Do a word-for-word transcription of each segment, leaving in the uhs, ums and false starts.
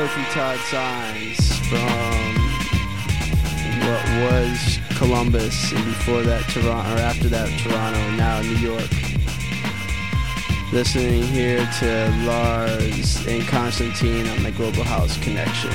Sophie Todd Signs from what was Columbus, and before that Toronto, or after that Toronto, and now New York. Listening here to Lars and Constantine on the Global House Connection.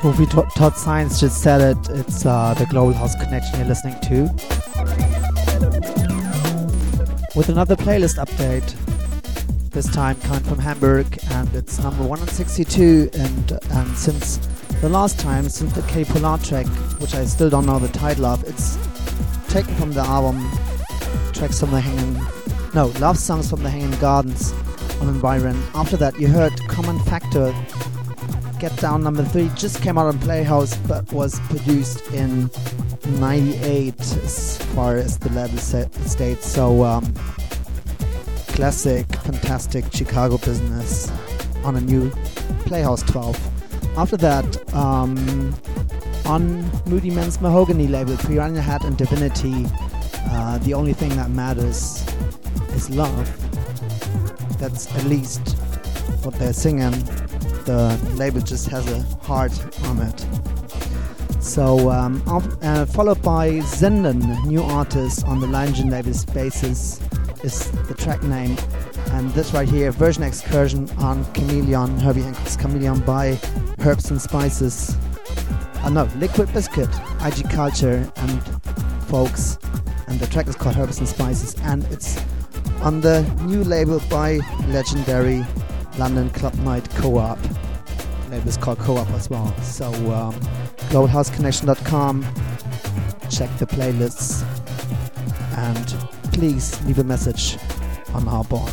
Movie to- Todd Science just said it. It's uh, the Global House Connection you're listening to. With another playlist update. This time coming from Hamburg, and it's number one sixty-two. And and since the last time, since the K Polar track, which I still don't know the title of, it's taken from the album Tracks from the Hanging, no, Love Songs from the Hanging Gardens on Environ. After that, you heard Common Factor. Get Down number three just came out on Playhouse, but was produced in ninety-eight as far as the label states. So um, classic, fantastic Chicago business on a new Playhouse twelve. After that, um, on Moody Man's Mahogany label, Piranha Head and Divinity, uh, The Only Thing That Matters Is Love. That's at least what they're singing. The label just has a heart on it. So, um, uh, followed by Zenden, new artist on the Lion label Spaces, is the track name. And this right here, Version Excursion on Chameleon, Herbie Hancock's Chameleon by Herbs and Spices. Uh, no, Liquid Biscuit, I G Culture and Folks. And the track is called Herbs and Spices. And it's on the new label by legendary London Club Night Co-op. The label is called Co-op as well. So, um, global house connection dot com. Check the playlists. And please leave a message on our board.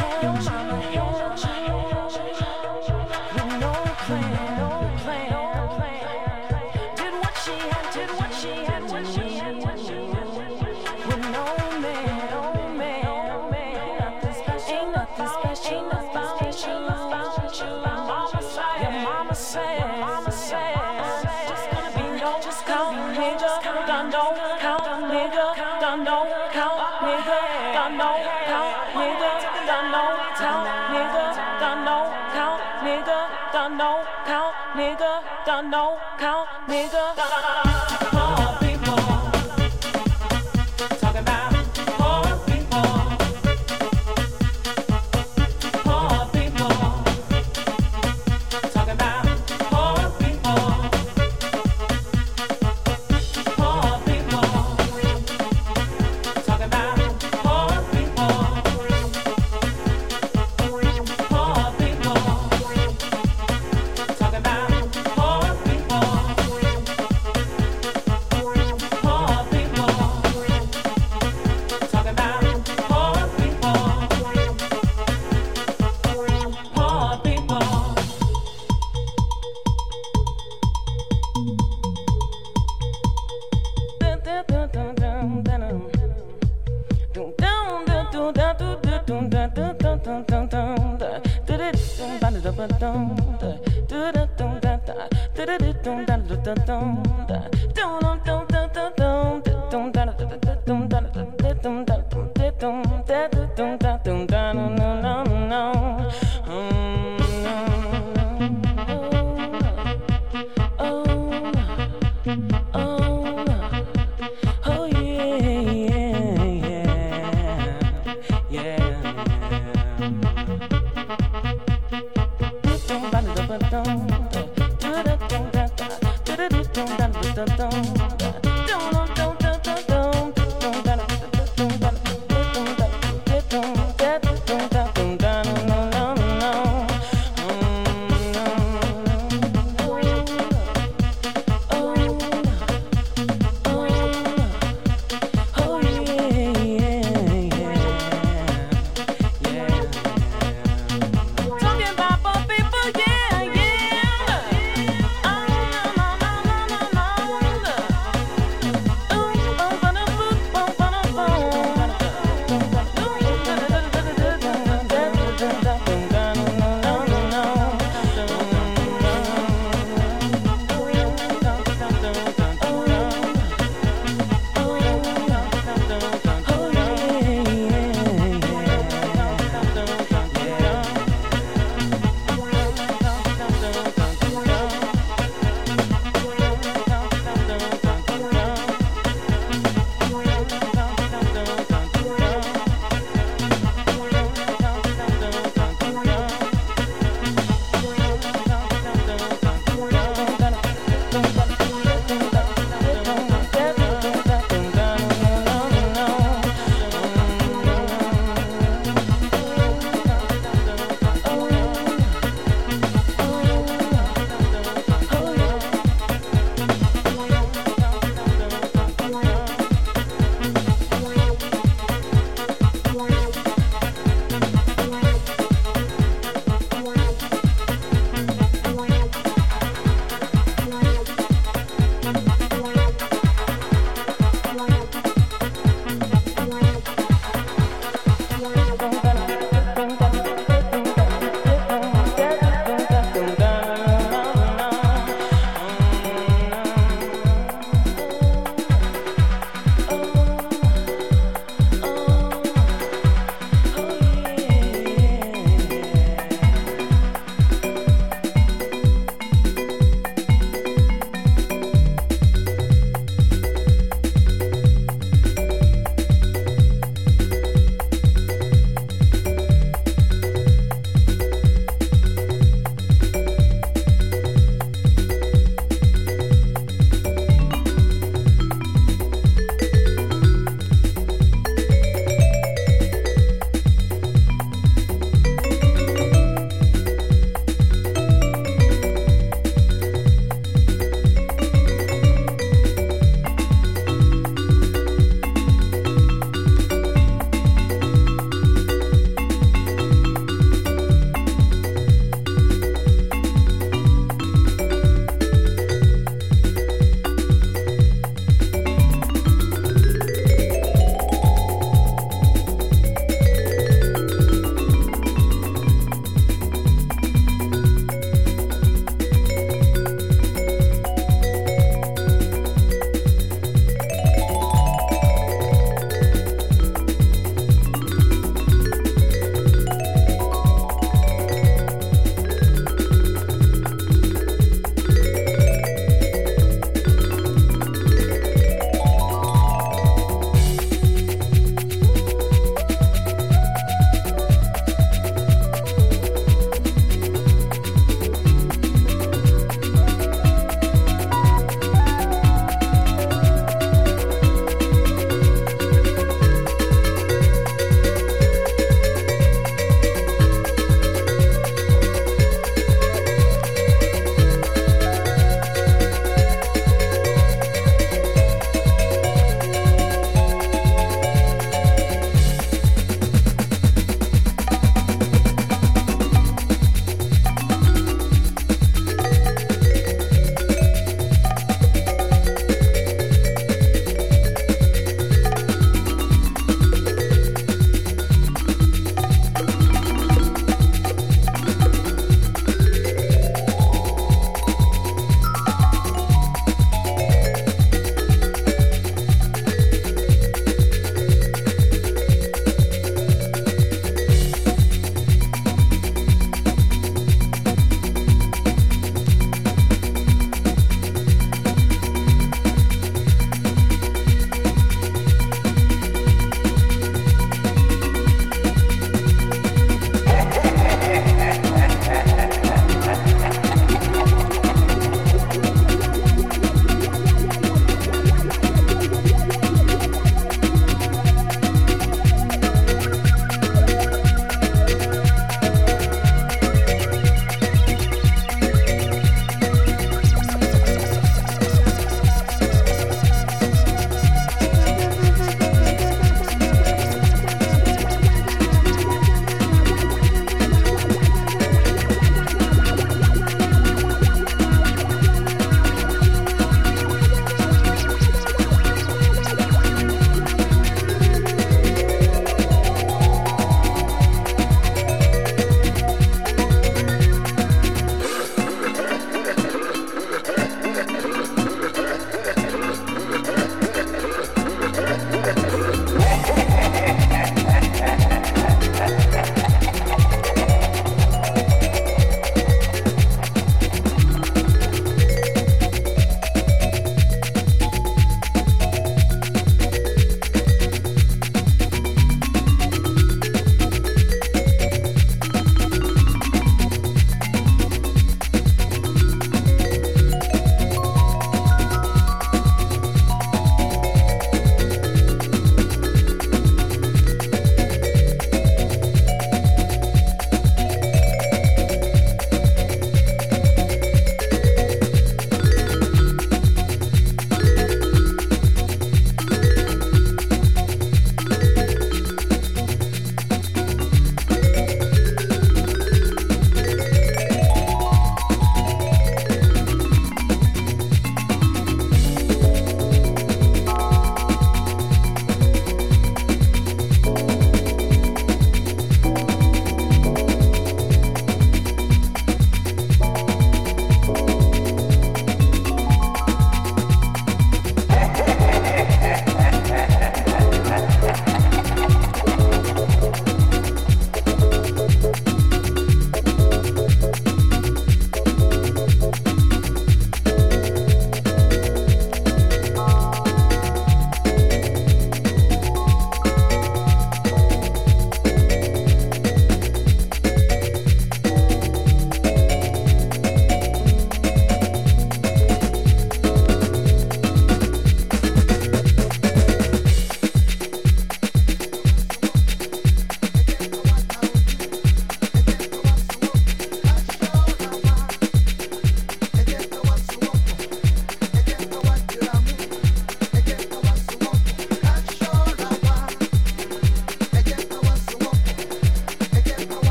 People, yeah, yeah. Oh, no, no, no, no, no, no.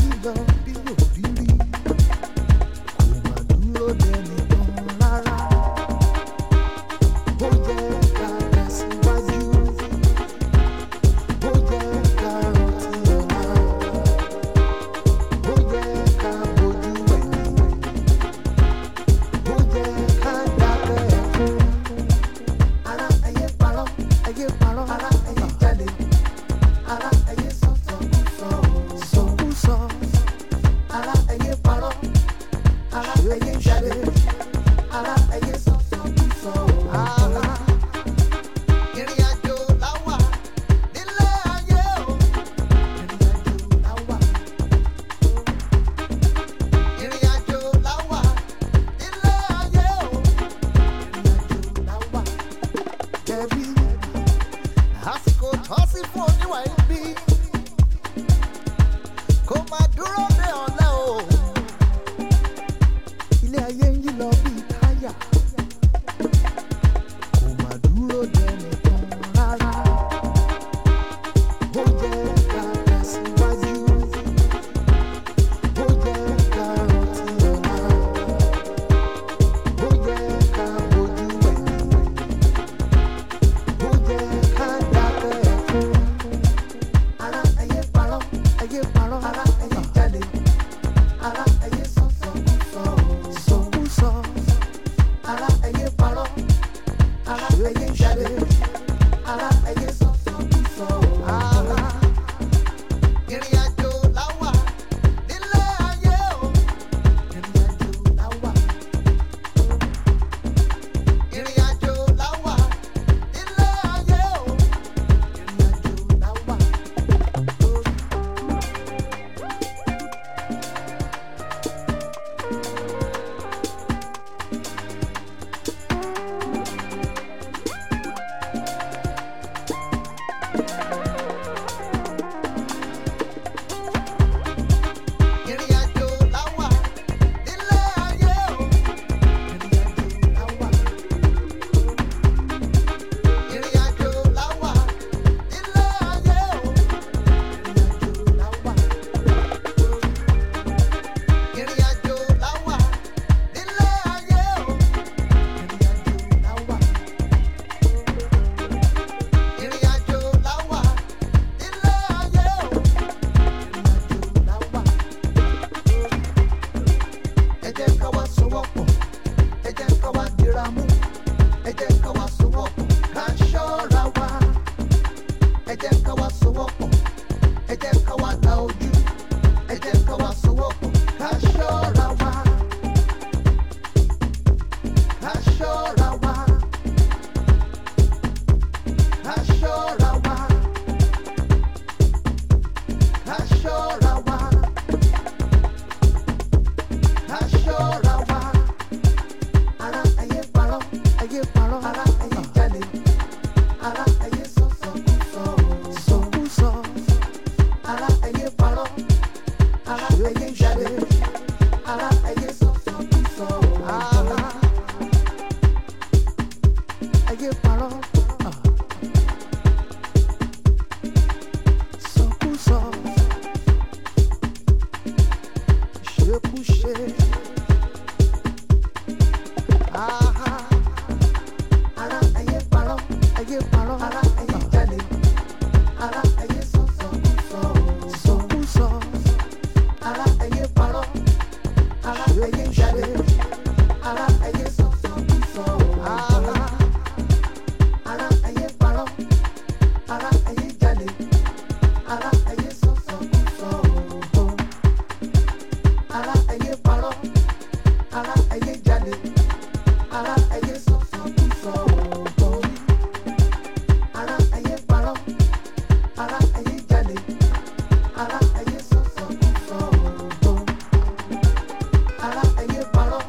Ara ẹyẹ parọ́.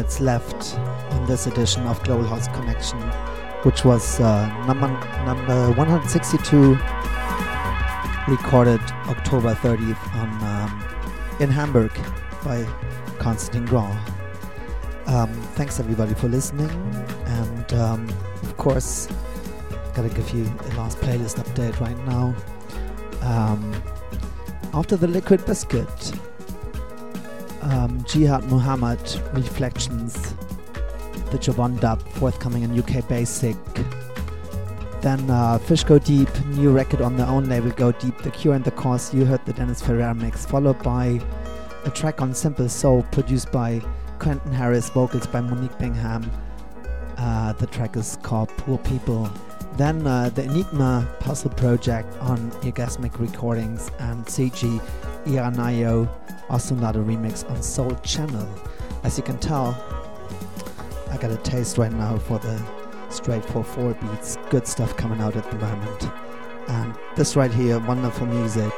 minutes left in this edition of Global House Connection, which was uh, number number one hundred sixty-two, recorded October thirtieth on um, in Hamburg by Constantin Grau. Um, thanks everybody for listening, and um, of course, gotta give you a last playlist update right now. Um, after the Liquid Biscuit, um, Jihad Muhammad Reflections, the Javon dub forthcoming in U K Basic. Then uh, Fish Go Deep, new record on their own label Go Deep, The Cure and the Cause. You heard the Dennis Ferrer mix, followed by a track on Simple Soul produced by Quentin Harris, vocals by Monique Bingham. Uh, the track is called Poor People. Then uh, the Enigma Puzzle Project on Orgasmic Recordings, and C G Iranayo, also another remix on Soul Channel. As you can tell, I got a taste right now for the straight four four beats. Good stuff coming out at the moment. And this right here, wonderful music.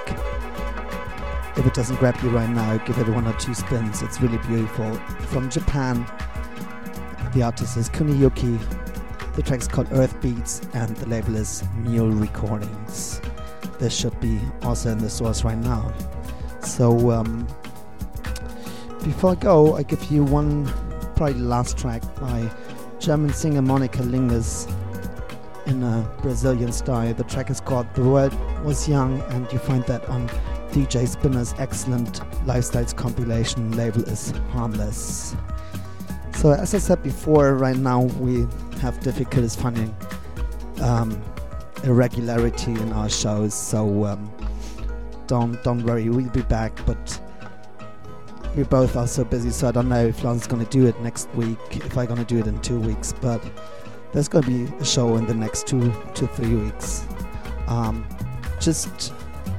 If it doesn't grab you right now, give it one or two spins. It's really beautiful. From Japan, the artist is Kuniyuki. The track's called Earth Beats, and the label is Mule Recordings. This should be also in the source right now. So um, before I go, I give you one, probably the last track by German singer Monica Lingus in a Brazilian style. The track is called The World Was Young, and you find that on D J Spinner's excellent Lifestyles compilation. Label is Harmless. So as I said before, right now we have difficulties finding um, irregularity in our shows, so um, don't don't worry, we'll be back, but we both are so busy, so I don't know if Lon's gonna do it next week, if I'm gonna do it in two weeks, but there's gonna be a show in the next two to three weeks. Um, just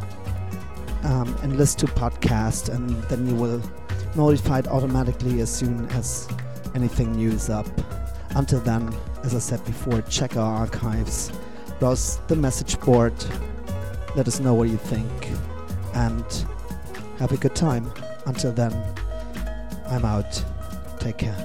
um, enlist to podcast, and then you will notified automatically as soon as anything new is up. Until then, as I said before, check our archives, browse the message board, let us know what you think, and have a good time. Until then, I'm out. Take care.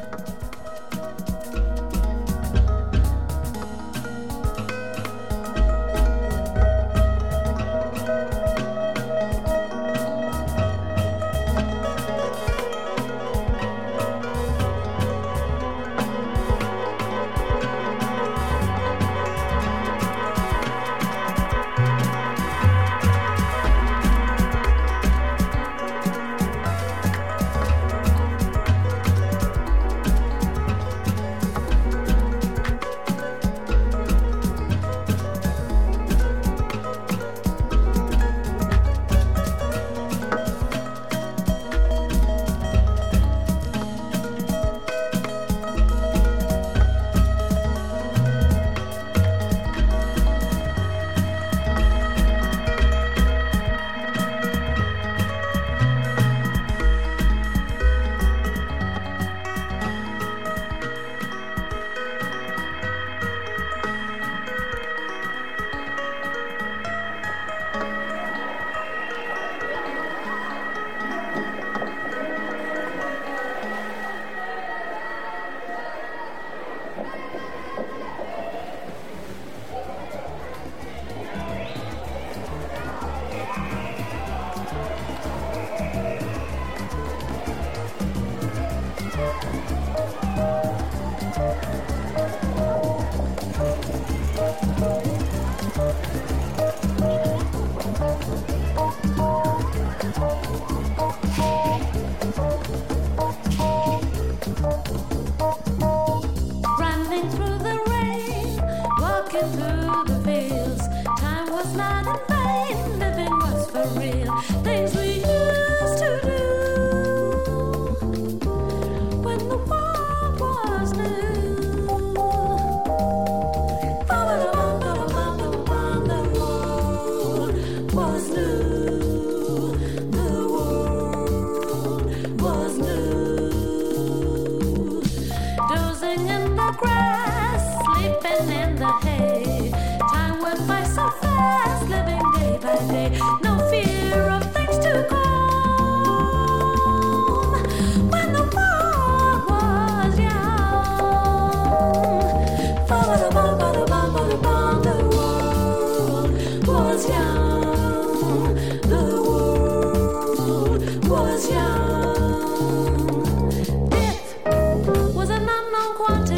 When the world was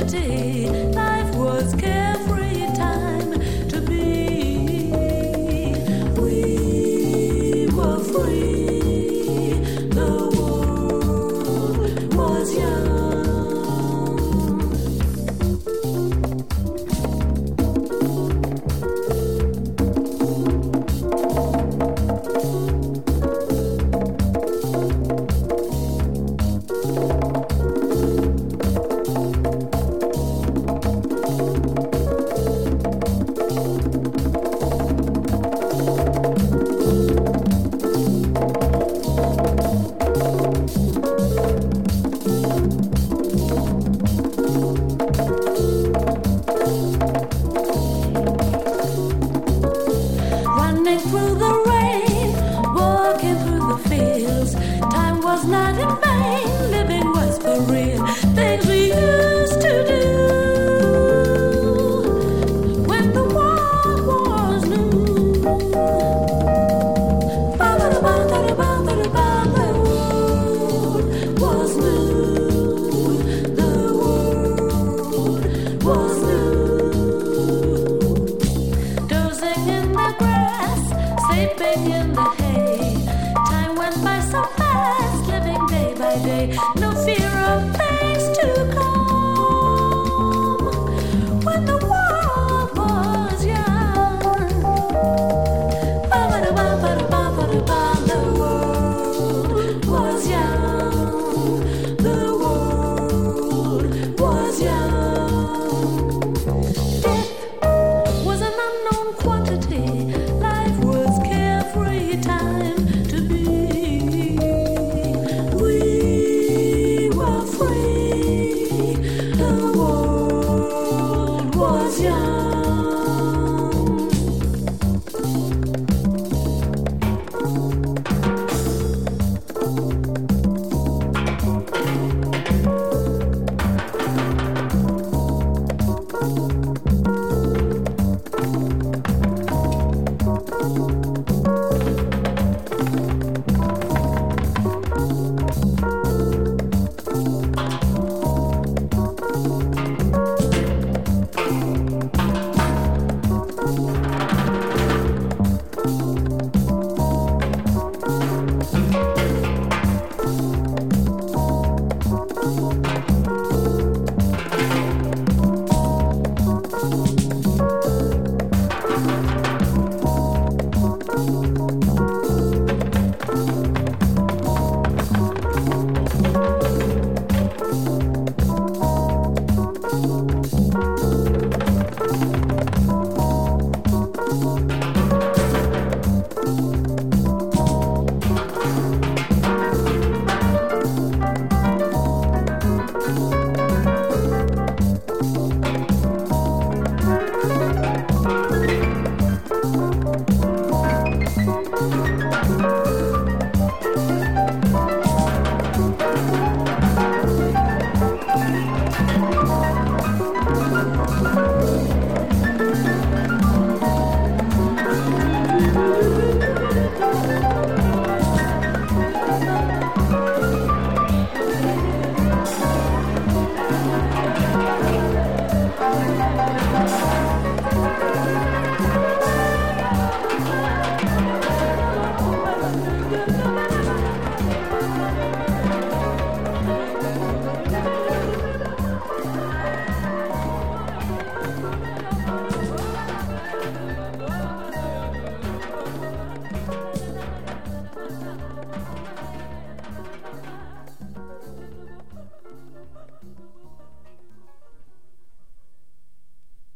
quantity. Life was carefree time to be. We were free. The world was young. Running through the rain, walking through the fields. Time was not in vain, living was for real. Things we used to do when the world was new. Ba-ba-da-ba-da-ba-da-ba, the world was new. The world was new. Dozing in the grass, sleeping in the hay. Time went by so fast, living day by day. No fear of things to come. When the world was young. Ba-ba-da-ba-ba-da-ba-ba-da-ba, the world was young. The world was young. Death was an unknown quantity. Life was carefree time to be. We were free. The world